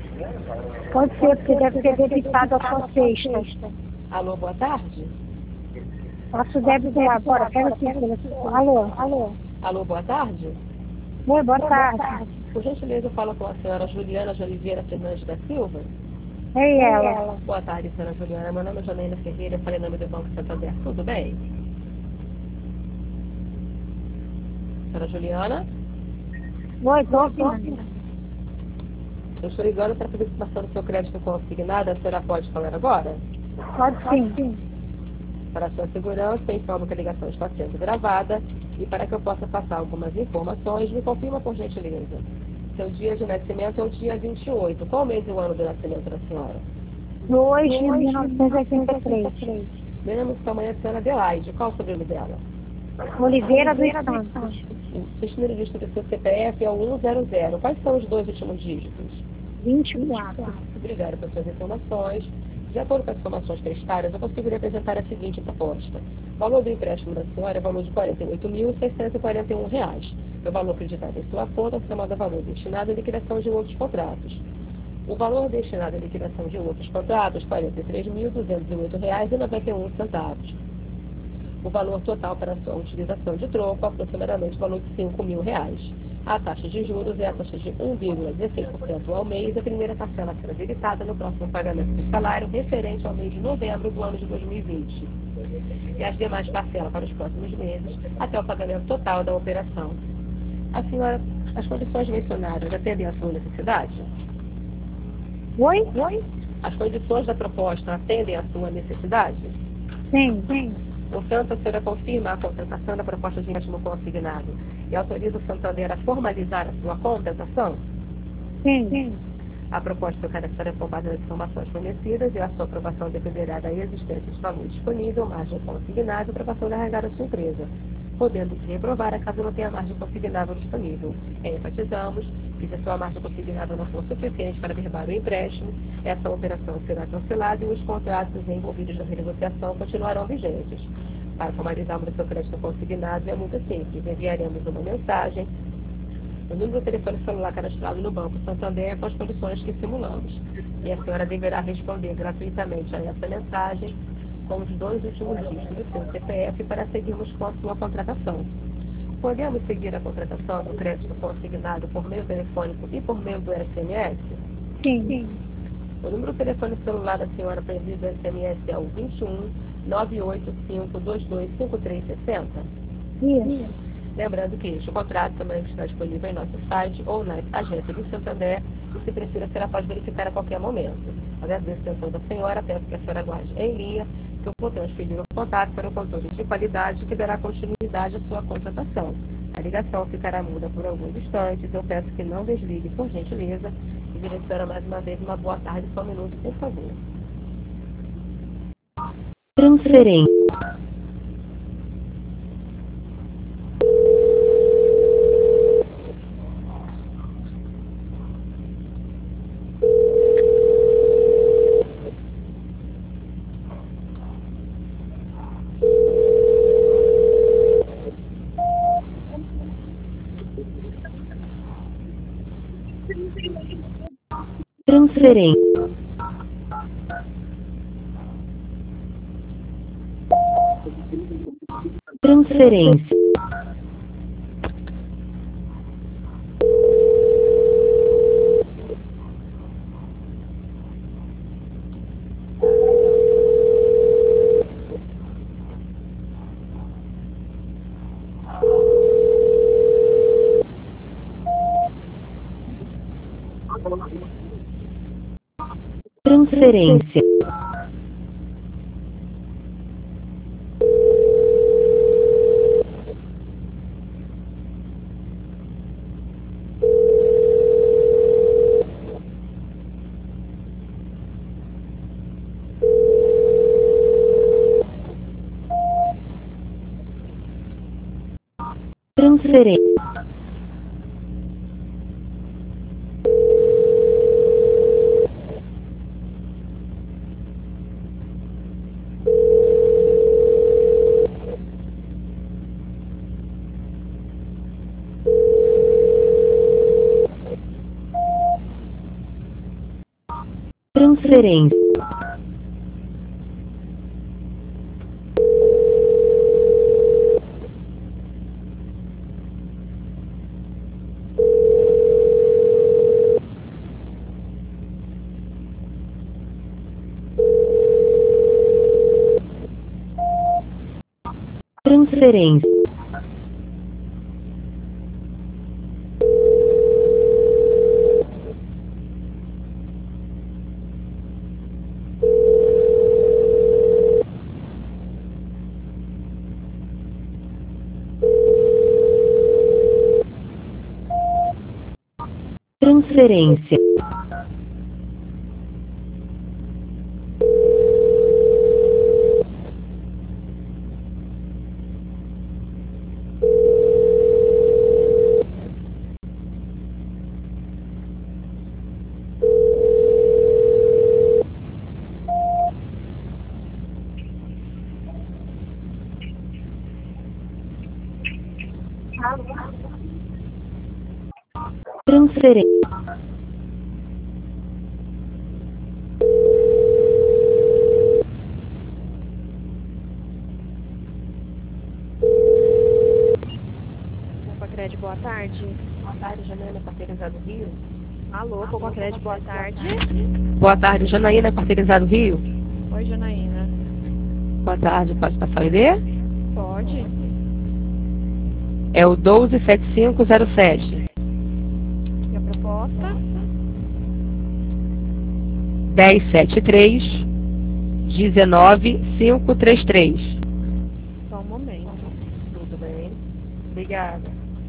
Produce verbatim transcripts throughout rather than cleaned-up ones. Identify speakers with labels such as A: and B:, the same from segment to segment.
A: Pode ser, porque deve ter debitado a sua sexta.
B: Alô, boa tarde?
A: Nosso débito agora, pega aqui o telefone. Alô, alô.
B: Alô, boa tarde?
A: Oi, boa tarde.
B: Por gentileza, eu falo com a senhora Juliana de Oliveira Fernandes da Silva.
A: Ei, ela.
B: Boa tarde, senhora Juliana. Meu nome é Janaína Ferreira, eu falei em nome do Banco Santander. Tudo bem? Senhora Juliana?
A: Oi, tô ouvindo.
B: Eu estou ligando para saber se passando o seu crédito consignado, a senhora pode falar agora?
A: Pode sim.
B: Para a sua segurança, eu informo que a ligação está sendo gravada e para que eu possa passar algumas informações, me confirma por gentileza. Seu dia de nascimento é o dia vinte e oito. Qual mês e o ano do nascimento da senhora?
A: dois de mil novecentos e oitenta e três.
B: Meu nome de sua mãe é a senhora Adelaide. Qual é o sobrenome dela?
A: Oliveira dos Santos.
B: O seu número de do seu C P F é o um zero zero. Quais são os dois últimos dígitos?
A: vinte e quatro.
B: Obrigada pelas suas informações. De acordo com as informações prestadas, eu consigo lhe apresentar a seguinte proposta. O valor do empréstimo da senhora é o valor de quarenta e oito mil, seiscentos e quarenta e um reais. O valor acreditado em sua conta, somado ao valor destinado à liquidação de outros contratos. O valor destinado à liquidação de outros contratos, quarenta e três mil, duzentos e oito reais e noventa e um centavos. O valor total para a sua utilização de troco, aproximadamente o valor de cinco mil reais. A taxa de juros é a taxa de um vírgula dezesseis por cento ao mês, a primeira parcela será debitada no próximo pagamento do salário referente ao mês de novembro do ano de dois mil e vinte. E as demais parcelas para os próximos meses, até o pagamento total da operação. A senhora, as condições mencionadas atendem à sua necessidade?
A: Oi? Oi?
B: As condições da proposta atendem à sua necessidade?
A: Sim, sim.
B: Portanto, a senhora confirma a contratação da proposta de empréstimo consignado e autoriza o Santander a formalizar a sua contratação?
A: Sim. Sim.
B: A proposta ficará com base nas informações fornecidas e a sua aprovação dependerá da existência de valor disponível, margem consignável para passar a carregar a sua empresa, podendo se reprovar caso não tenha margem consignável disponível. Enfatizamos que se a sua margem consignável não for suficiente para derrubar o empréstimo, essa operação será cancelada e os contratos envolvidos na renegociação continuarão vigentes. Para formalizarmos o seu crédito consignado é muito simples. Enviaremos uma mensagem, o número do telefone celular cadastrado no Banco Santander com as condições que simulamos. E a senhora deverá responder gratuitamente a essa mensagem com os dois últimos dígitos do seu C P F para seguirmos com a sua contratação. Podemos seguir a contratação do crédito consignado por meio telefônico e por meio do S M S?
A: Sim. Sim.
B: O número do telefone celular da senhora para envio do S M S é o vinte e um, nove oito cinco, dois dois cinco três seis zero.
A: Isso.
B: Lembrando que este contrato também está disponível em nosso site ou na agência do Santander e, se precisa, será pode verificar a qualquer momento. Agradeço a atenção da senhora, peço que a senhora aguarde em linha, que eu vou transferir o contato para o controle de qualidade que dará continuidade à sua contratação. A ligação ficará muda por alguns instantes, eu peço que não desligue, por gentileza, e direciona mais uma vez uma boa tarde, só um minuto, por favor.
C: Transferência. Transferência. Transferência. Transferência. Transferência. transferência, transferência, transferência, transferência,
D: Copacred, boa tarde.
B: Boa tarde, Janaína, Quarteirizado Rio.
D: Alô, Copacred, boa tarde.
B: Boa tarde, Janaína, Quarteirizado Rio.
D: Oi, Janaína.
B: Boa tarde, pode passar o I D?
D: Pode?
B: É o doze sete cinco zero sete.
D: E a proposta?
B: dez setenta e três, dezenove quinhentos e trinta e três.
D: Só um momento.
B: Tudo bem. Obrigada.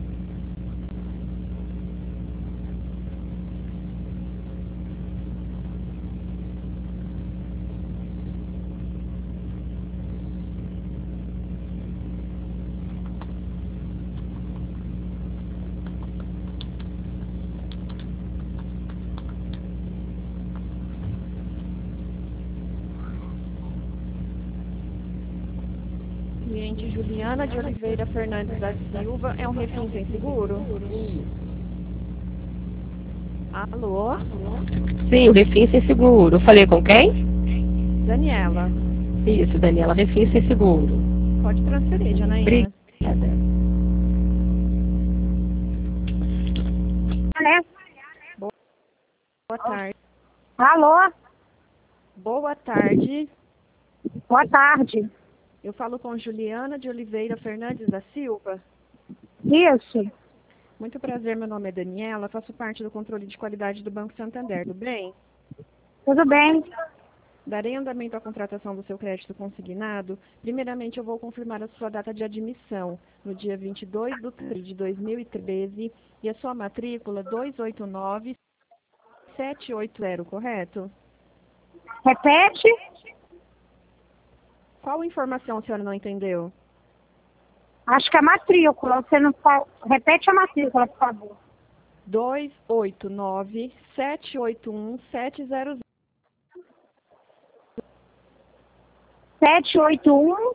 D: Cliente Juliana de Oliveira Fernandes da Silva, é um refém sem seguro? Alô?
B: Sim, o Refim sem seguro. Eu falei com quem?
D: Daniela,
B: Isso, Daniela, Refim sem seguro.
D: pode transferir, Janaína.
B: Obrigada.
A: Né?
D: Boa tarde.
A: Alô?
D: Boa tarde.
A: Boa tarde.
D: Eu falo com Juliana de Oliveira Fernandes da Silva.
A: Isso.
D: Muito prazer, meu nome é Daniela, faço parte do controle de qualidade do Banco Santander, tudo bem?
A: Tudo bem?
D: Darei andamento à contratação do seu crédito consignado. Primeiramente, eu vou confirmar a sua data de admissão, no dia vinte e dois de três de dois mil e treze, e a sua matrícula dois oito nove sete oito zero, correto?
A: Repete?
D: Qual informação a senhora não entendeu?
A: Acho que é a matrícula. Você não fa... Repete a matrícula, por favor.
D: dois oito nove sete oito um sete zero zero.
A: sete oito um.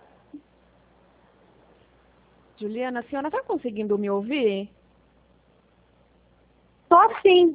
D: Juliana, a senhora está conseguindo me ouvir?
A: Tô sim.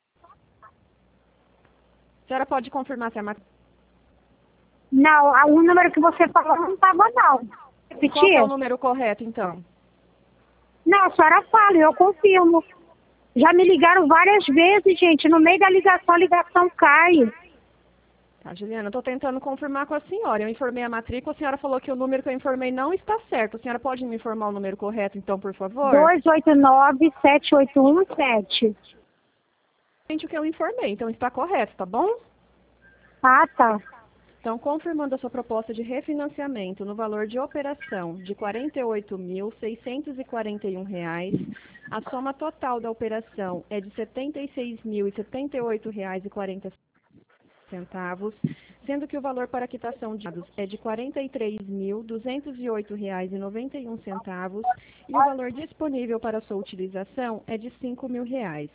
D: A senhora pode confirmar se a matrícula...
A: Não, a- o número que você falou não estava, não.
D: Qual que
A: Repetir?
D: é o número correto, então?
A: Não, a senhora fala, eu confirmo. Já me ligaram várias vezes, gente. No meio da ligação, a ligação cai.
D: Tá, Juliana, eu estou tentando confirmar com a senhora. Eu informei a matrícula, a senhora falou que o número que eu informei não está certo. A senhora pode me informar o número correto, então, por favor?
A: dois oito nove sete oito um sete.
D: Gente, o que eu informei, então está correto, tá bom?
A: Ah, tá.
D: Então, confirmando a sua proposta de refinanciamento no valor de operação de quarenta e oito mil seiscentos e quarenta e um reais, a soma total da operação é de setenta e seis mil e setenta e oito reais e quarenta centavos, sendo que o valor para quitação de dados é de quarenta e três mil duzentos e oito reais e noventa e um centavos e o valor disponível para sua utilização é de cinco mil reais.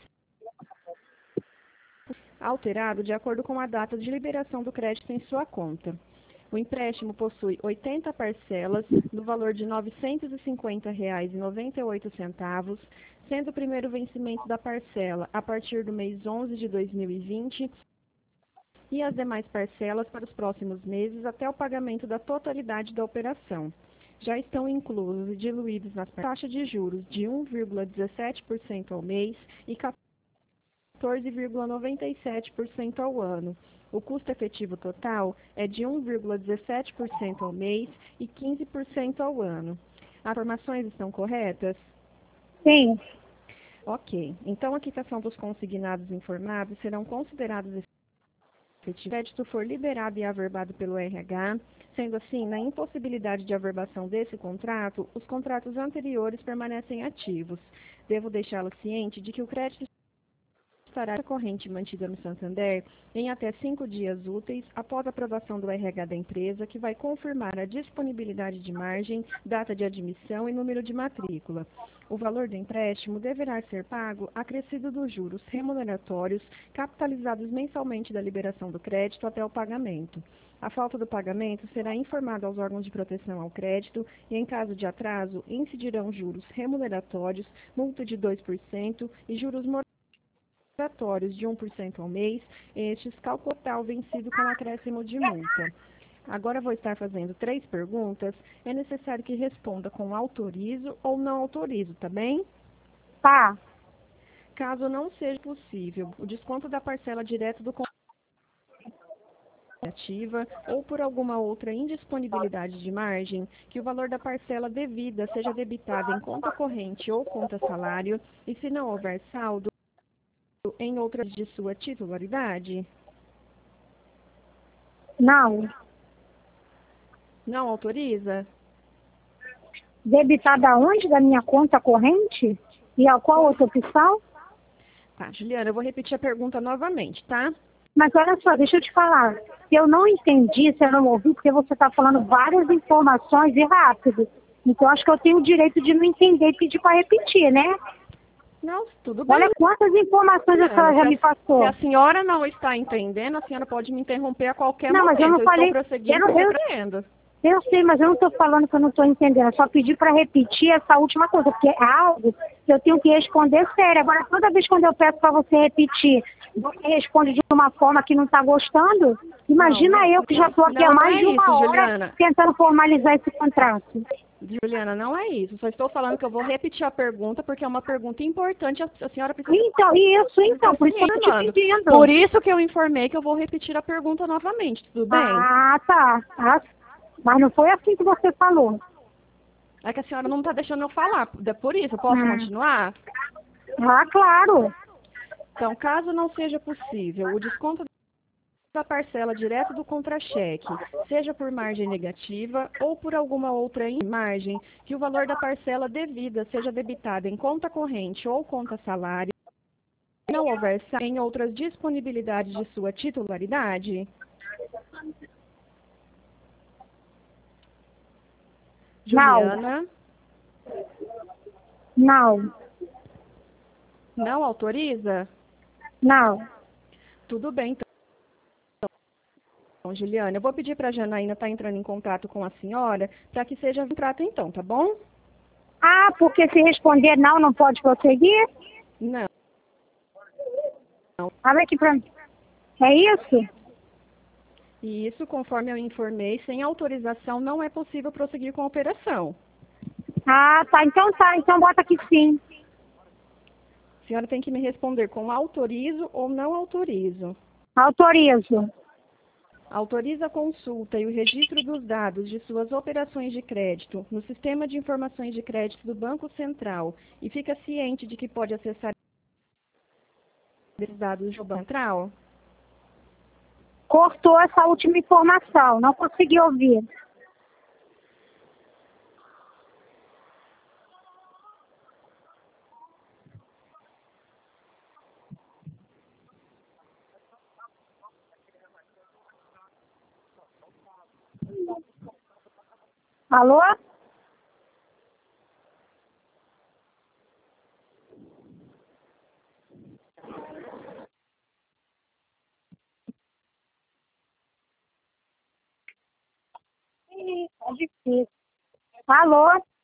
D: Alterado de acordo com a data de liberação do crédito em sua conta. O empréstimo possui oitenta parcelas no valor de novecentos e cinquenta reais e noventa e oito centavos, sendo o primeiro vencimento da parcela a partir do mês onze de dois mil e vinte e as demais parcelas para os próximos meses até o pagamento da totalidade da operação. Já estão inclusos e diluídos nas taxas de juros de um vírgula dezessete por cento ao mês e quatorze vírgula noventa e sete por cento ao ano. O custo efetivo total é de um vírgula dezessete por cento ao mês e quinze por cento ao ano. As informações estão corretas?
A: Sim.
D: Ok. Então, a quitação dos consignados informados serão considerados efetivos se o crédito for liberado e averbado pelo R H. Sendo assim, na impossibilidade de averbação desse contrato, os contratos anteriores permanecem ativos. Devo deixá-lo ciente de que o crédito estará corrente mantida no Santander em até cinco dias úteis após a aprovação do R H da empresa, que vai confirmar a disponibilidade de margem, data de admissão e número de matrícula. O valor do empréstimo deverá ser pago acrescido dos juros remuneratórios capitalizados mensalmente da liberação do crédito até o pagamento. A falta do pagamento será informada aos órgãos de proteção ao crédito e, em caso de atraso, incidirão juros remuneratórios, multa de dois por cento e juros moratórios de um por cento ao mês, estes cálculo total vencido com acréscimo de multa. Agora vou estar fazendo três perguntas. É necessário que responda com autorizo ou não autorizo, tá bem?
A: Tá.
D: Caso não seja possível, o desconto da parcela direto do ativa ou por alguma outra indisponibilidade de margem, que o valor da parcela devida seja debitado em conta corrente ou conta salário, e se não houver saldo, em outras de sua titularidade?
A: Não.
D: Não autoriza?
A: Debitada onde? Da minha conta corrente? E a qual outra opção?
D: Tá, Juliana, eu vou repetir a pergunta novamente, tá?
A: Mas olha só, deixa eu te falar. Eu não entendi, se eu não ouvi, porque você está falando várias informações e rápido. Então, acho que eu tenho o direito de não entender e pedir para repetir, né?
D: Não, tudo bem.
A: Olha quantas informações a senhora já
D: se
A: me
D: a,
A: passou.
D: Se a senhora não está entendendo, a senhora pode me interromper a qualquer
A: Não,
D: momento.
A: mas eu não falei-
D: estou prosseguindo
A: eu não- eu-
D: compreendendo.
A: Eu sei, mas eu não estou falando que eu não estou entendendo. Eu só pedi para repetir essa última coisa, porque é algo que eu tenho que responder sério. Agora, toda vez quando eu peço para você repetir, você responde de uma forma que não está gostando. Imagina
D: Não, não,
A: eu que já estou aqui
D: não,
A: há
D: não
A: mais
D: é
A: de uma
D: isso,
A: hora
D: Juliana.
A: tentando formalizar esse contrato.
D: Juliana, não é isso. Só estou falando que eu vou repetir a pergunta, porque é uma pergunta importante. A, a senhora precisa...
A: Então, isso, então, por isso que eu estou te pedindo.
D: Por isso que eu informei que eu vou repetir a pergunta novamente, tudo bem?
A: Ah, tá. Ah, mas não foi assim que você falou.
D: É que a senhora não está deixando eu falar. É por isso, eu posso
A: Hum.
D: continuar?
A: Ah, claro.
D: Então, caso não seja possível o desconto da parcela direto do contra-cheque, seja por margem negativa ou por alguma outra margem, que o valor da parcela devida seja debitado em conta corrente ou conta salário, não houver em outras disponibilidades de sua titularidade? Juliana,
A: Não.
D: não autoriza?
A: Não.
D: Tudo bem, então. Bom, Juliana, eu vou pedir para a Janaína estar entrando em contato com a senhora para que seja contrato então, tá bom?
A: Ah, porque se responder não, não pode prosseguir?
D: Não.
A: Abre aqui pra mim. É isso?
D: E isso, conforme eu informei, sem autorização não é possível prosseguir com a operação.
A: Ah, tá. Então tá. Então bota aqui sim.
D: A senhora tem que me responder com autorizo ou não autorizo.
A: Autorizo.
D: Autoriza a consulta e o registro dos dados de suas operações de crédito no Sistema de Informações de Crédito do Banco Central e fica ciente de que pode acessar esses dados do Banco Central?
A: Cortou essa última informação. Não consegui ouvir. Alô? Ih, tá difícil. Alô?